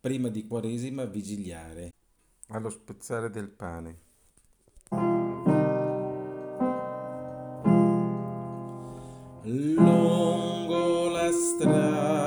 prima di Quaresima vigiliare. Allo spezzare del pane. Lungo la strada